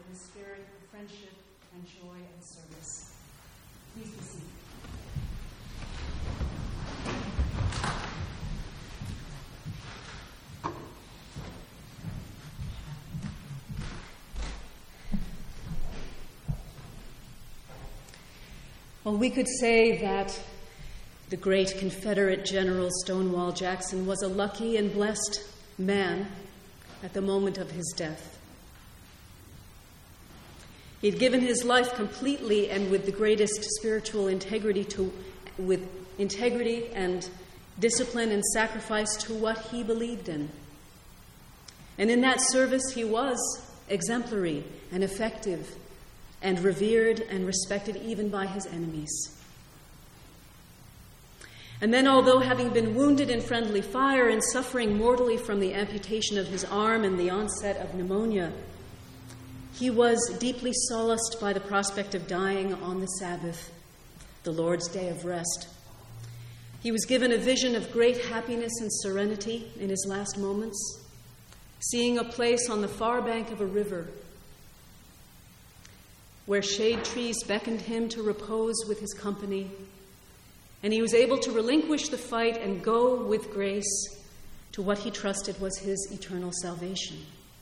in a spirit of friendship and joy and service. Please be seated. Well, we could say that the great Confederate General Stonewall Jackson was a lucky and blessed man at the moment of his death. He'd given his life completely and with the greatest spiritual integrity with integrity and discipline and sacrifice to what he believed in. And in that service, he was exemplary and effective and revered and respected even by his enemies. And then, although having been wounded in friendly fire and suffering mortally from the amputation of his arm and the onset of pneumonia, he was deeply solaced by the prospect of dying on the Sabbath, the Lord's day of rest. He was given a vision of great happiness and serenity in his last moments, seeing a place on the far bank of a river where shade trees beckoned him to repose with his company, and he was able to relinquish the fight and go with grace to what he trusted was his eternal salvation.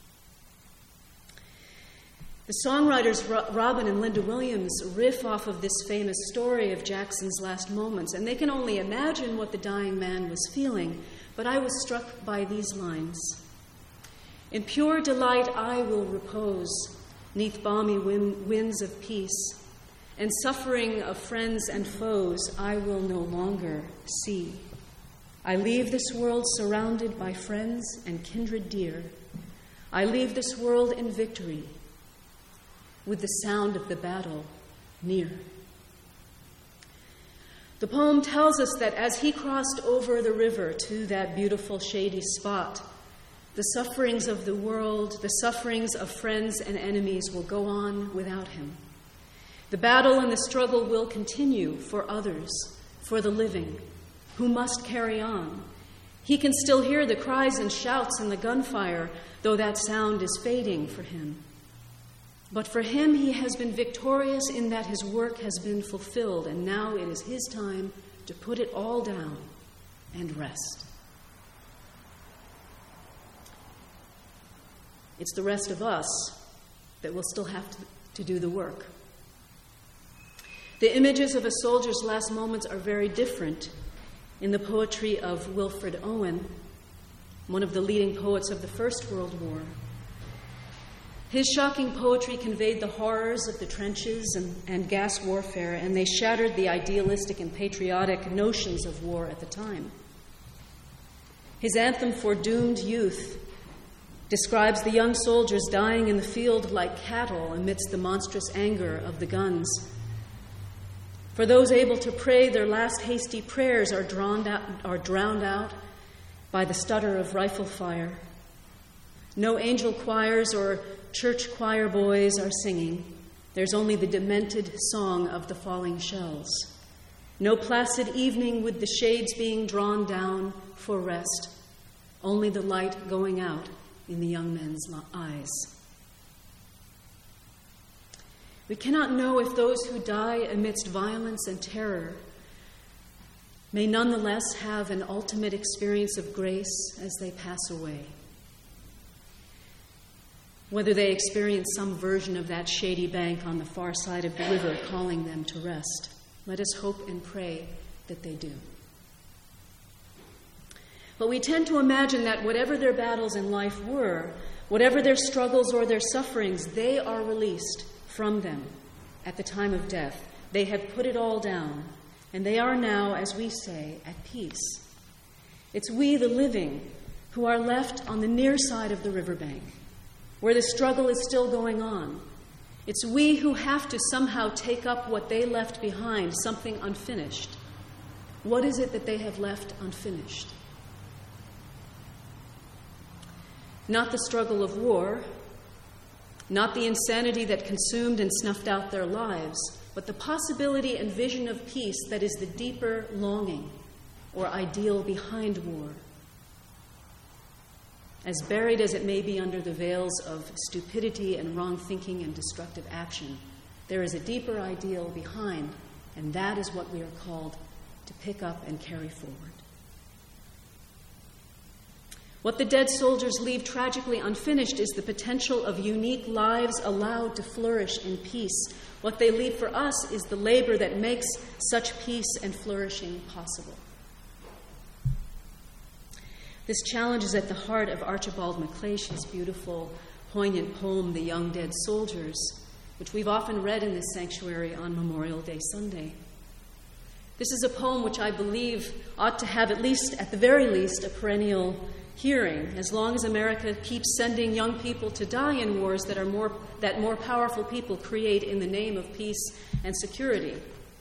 The songwriters Robin and Linda Williams riff off of this famous story of Jackson's last moments, and they can only imagine what the dying man was feeling, but I was struck by these lines. In pure delight I will repose, 'neath balmy winds of peace, and suffering of friends and foes I will no longer see. I leave this world surrounded by friends and kindred dear. I leave this world in victory, with the sound of the battle near. The poem tells us that as he crossed over the river to that beautiful shady spot, the sufferings of the world, the sufferings of friends and enemies will go on without him. The battle and the struggle will continue for others, for the living, who must carry on. He can still hear the cries and shouts and the gunfire, though that sound is fading for him. But for him, he has been victorious in that his work has been fulfilled, and now it is his time to put it all down and rest. It's the rest of us that will still have to do the work. The images of a soldier's last moments are very different in the poetry of Wilfred Owen, one of the leading poets of the First World War. His shocking poetry conveyed the horrors of the trenches and gas warfare, and they shattered the idealistic and patriotic notions of war at the time. His anthem for doomed youth describes the young soldiers dying in the field like cattle amidst the monstrous anger of the guns. For those able to pray, their last hasty prayers are drowned out by the stutter of rifle fire. No angel choirs or church choir boys are singing. There's only the demented song of the falling shells. No placid evening with the shades being drawn down for rest. Only the light going out in the young men's eyes. We cannot know if those who die amidst violence and terror may nonetheless have an ultimate experience of grace as they pass away. Whether they experience some version of that shady bank on the far side of the river calling them to rest. Let us hope and pray that they do. But we tend to imagine that whatever their battles in life were, whatever their struggles or their sufferings, they are released from them at the time of death. They have put it all down, and they are now, as we say, at peace. It's we, the living, who are left on the near side of the riverbank, where the struggle is still going on. It's we who have to somehow take up what they left behind, something unfinished. What is it that they have left unfinished? Not the struggle of war, not the insanity that consumed and snuffed out their lives, but the possibility and vision of peace that is the deeper longing or ideal behind war. as buried as it may be under the veils of stupidity and wrong thinking and destructive action, there is a deeper ideal behind, and that is what we are called to pick up and carry forward. What the dead soldiers leave tragically unfinished is the potential of unique lives allowed to flourish in peace. What they leave for us is the labor that makes such peace and flourishing possible. This challenge is at the heart of Archibald MacLeish's beautiful, poignant poem, The Young Dead Soldiers, which we've often read in this sanctuary on Memorial Day Sunday. This is a poem which I believe ought to have, at the very least, a perennial hearing, as long as America keeps sending young people to die in wars that more powerful people create in the name of peace and security.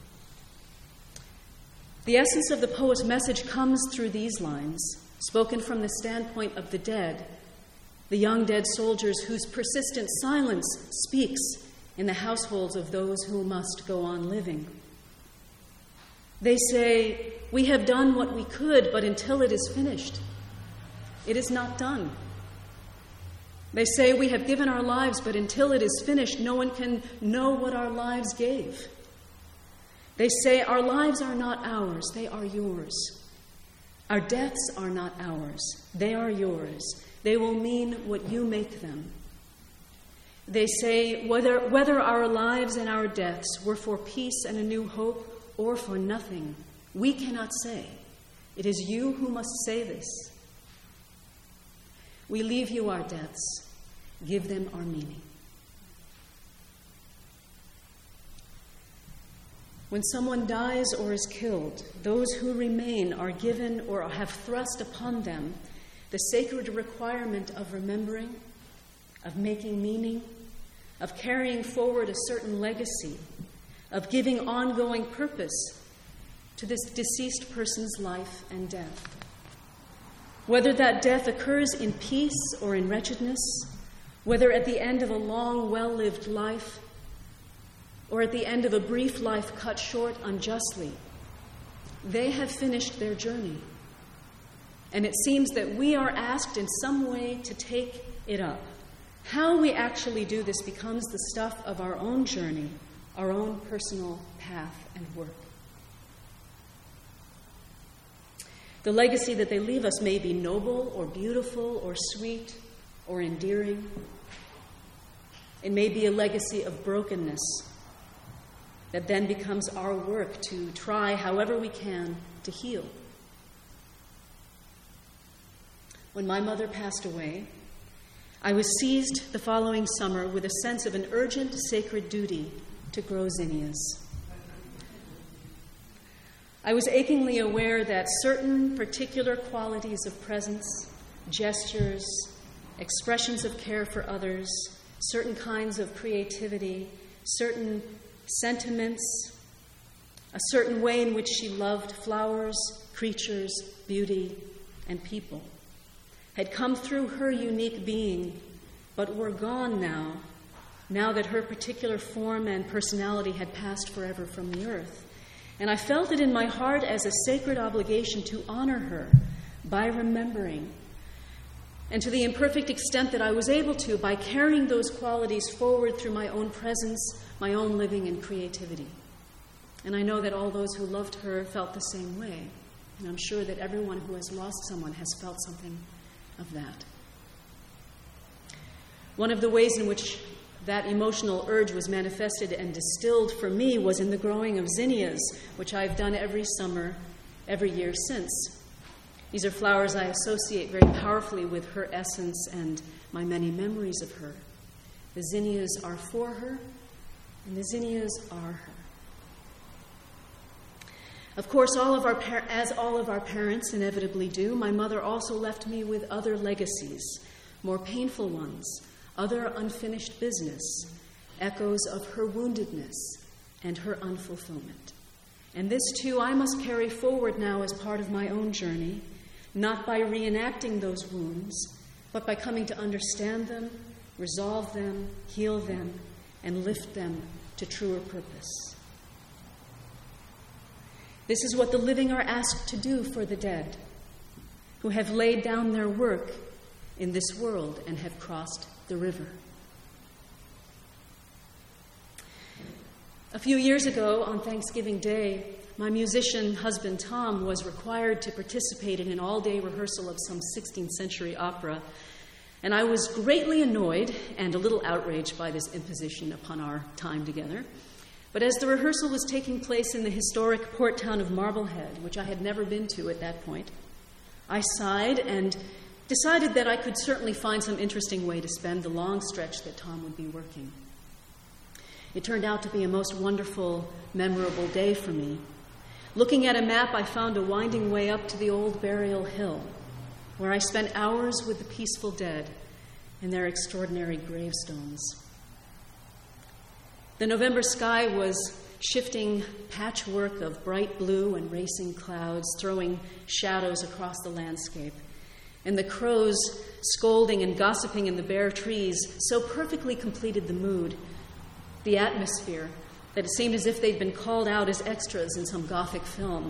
The essence of the poet's message comes through these lines, spoken from the standpoint of the dead, the young dead soldiers whose persistent silence speaks in the households of those who must go on living. They say, "We have done what we could, but until it is finished, it is not done." They say, "We have given our lives, but until it is finished, no one can know what our lives gave." They say, "Our lives are not ours, they are yours. Our deaths are not ours, they are yours. They will mean what you make them." They say, whether our lives and our deaths were for peace and a new hope or for nothing, we cannot say. It is you who must say this. We leave you our deaths. Give them our meaning. When someone dies or is killed, those who remain are given or have thrust upon them the sacred requirement of remembering, of making meaning, of carrying forward a certain legacy, of giving ongoing purpose to this deceased person's life and death. Whether that death occurs in peace or in wretchedness, whether at the end of a long, well-lived life, or at the end of a brief life cut short unjustly, they have finished their journey. And it seems that we are asked in some way to take it up. How we actually do this becomes the stuff of our own journey, our own personal path and work. The legacy that they leave us may be noble or beautiful or sweet or endearing. It may be a legacy of brokenness that then becomes our work to try, however we can, to heal. When my mother passed away, I was seized the following summer with a sense of an urgent sacred duty to grow zinnias. I was achingly aware that certain particular qualities of presence, gestures, expressions of care for others, certain kinds of creativity, certain sentiments, a certain way in which she loved flowers, creatures, beauty, and people, had come through her unique being, but were gone now that her particular form and personality had passed forever from the earth. And I felt it in my heart as a sacred obligation to honor her by remembering, and to the imperfect extent that I was able to, by carrying those qualities forward through my own presence, my own living and creativity. And I know that all those who loved her felt the same way. And I'm sure that everyone who has lost someone has felt something of that. One of the ways in which that emotional urge was manifested and distilled for me was in the growing of zinnias, which I've done every summer, every year since. These are flowers I associate very powerfully with her essence and my many memories of her. The zinnias are for her, and the zinnias are her. Of course, as all of our parents inevitably do, my mother also left me with other legacies, more painful ones, other unfinished business, echoes of her woundedness and her unfulfillment. And this, too, I must carry forward now as part of my own journey, not by reenacting those wounds, but by coming to understand them, resolve them, heal them, and lift them to truer purpose. This is what the living are asked to do for the dead, who have laid down their work in this world and have crossed the river. A few years ago, on Thanksgiving Day, my musician husband Tom was required to participate in an all-day rehearsal of some 16th century opera, and I was greatly annoyed and a little outraged by this imposition upon our time together. But as the rehearsal was taking place in the historic port town of Marblehead, which I had never been to at that point, I sighed and decided that I could certainly find some interesting way to spend the long stretch that Tom would be working. It turned out to be a most wonderful, memorable day for me. Looking at a map, I found a winding way up to the old burial hill, where I spent hours with the peaceful dead in their extraordinary gravestones. The November sky was shifting patchwork of bright blue and racing clouds, throwing shadows across the landscape, and the crows scolding and gossiping in the bare trees so perfectly completed the mood, the atmosphere, that it seemed as if they'd been called out as extras in some Gothic film.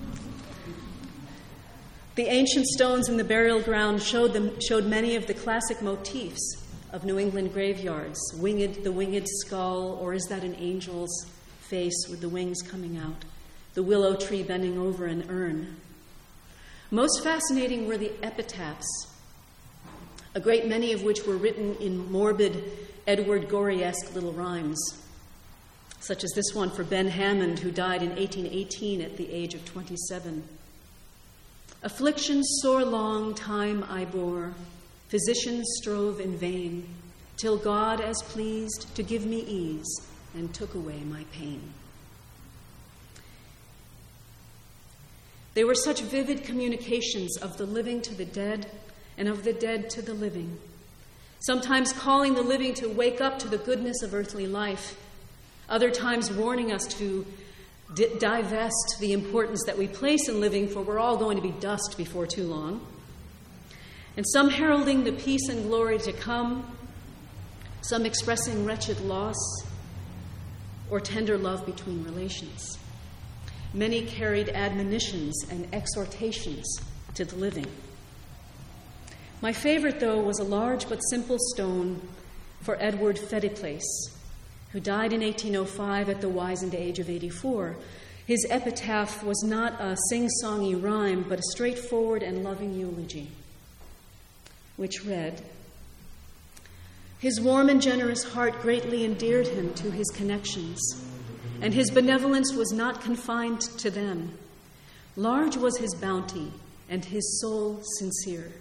The ancient stones in the burial ground showed many of the classic motifs of New England graveyards, the winged skull, or is that an angel's face with the wings coming out, the willow tree bending over an urn. Most fascinating were the epitaphs, a great many of which were written in morbid, Edward Gorey-esque little rhymes, such as this one for Ben Hammond, who died in 1818 at the age of 27. Affliction sore long time I bore, physicians strove in vain, till God as pleased to give me ease and took away my pain. They were such vivid communications of the living to the dead and of the dead to the living, sometimes calling the living to wake up to the goodness of earthly life, other times warning us to divest the importance that we place in living, for we're all going to be dust before too long, and some heralding the peace and glory to come, some expressing wretched loss or tender love between relations. Many carried admonitions and exhortations to the living. My favorite, though, was a large but simple stone for Edward Fettiplace, who died in 1805 at the wizened age of 84. His epitaph was not a sing-songy rhyme, but a straightforward and loving eulogy, which read, "His warm and generous heart greatly endeared him to his connections, and his benevolence was not confined to them. Large was his bounty, and his soul sincere.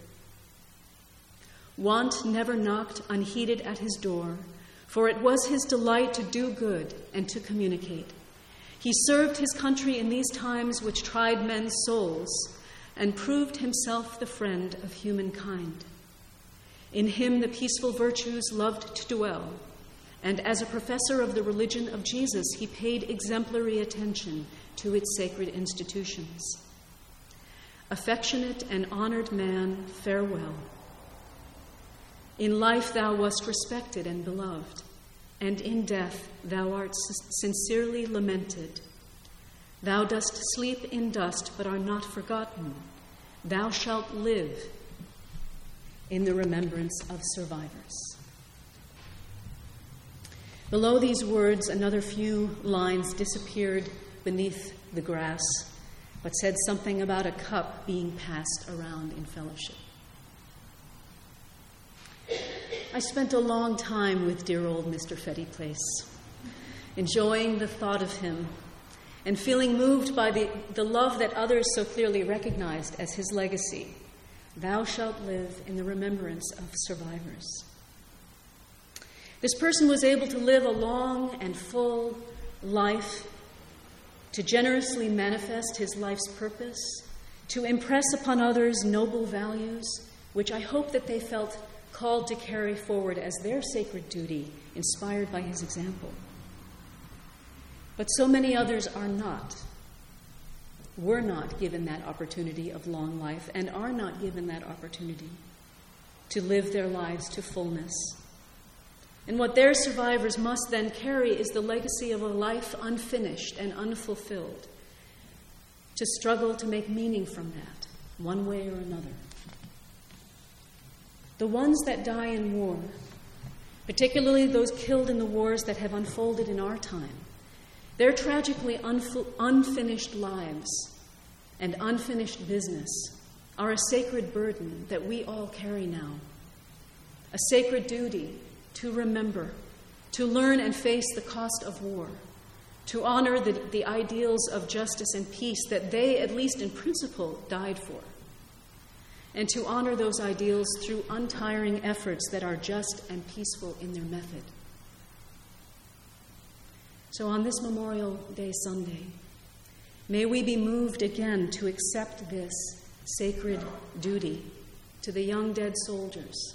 Want never knocked unheeded at his door, for it was his delight to do good and to communicate. He served his country in these times which tried men's souls, and proved himself the friend of humankind. In him the peaceful virtues loved to dwell, and as a professor of the religion of Jesus, he paid exemplary attention to its sacred institutions. Affectionate and honored man, farewell. In life thou wast respected and beloved, and in death thou art sincerely lamented. Thou dost sleep in dust, but are not forgotten. Thou shalt live in the remembrance of survivors." Below these words, another few lines disappeared beneath the grass, but said something about a cup being passed around in fellowship. I spent a long time with dear old Mr. Fettiplace, enjoying the thought of him and feeling moved by the love that others so clearly recognized as his legacy. Thou shalt live in the remembrance of survivors. This person was able to live a long and full life, to generously manifest his life's purpose, to impress upon others noble values, which I hope that they felt called to carry forward as their sacred duty, inspired by his example. But so many others were not given that opportunity of long life, and are not given that opportunity to live their lives to fullness. And what their survivors must then carry is the legacy of a life unfinished and unfulfilled, to struggle to make meaning from that, one way or another. the ones that die in war, particularly those killed in the wars that have unfolded in our time, their tragically unfinished lives and unfinished business are a sacred burden that we all carry now, a sacred duty to remember, to learn and face the cost of war, to honor the ideals of justice and peace that they, at least in principle, died for, and to honor those ideals through untiring efforts that are just and peaceful in their method. So on this Memorial Day Sunday, may we be moved again to accept this sacred duty to the young dead soldiers.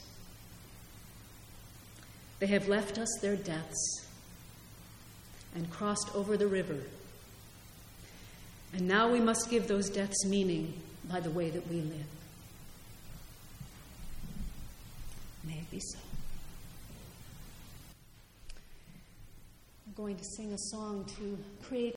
They have left us their deaths and crossed over the river. And now we must give those deaths meaning by the way that we live. May it be so. I'm going to sing a song to create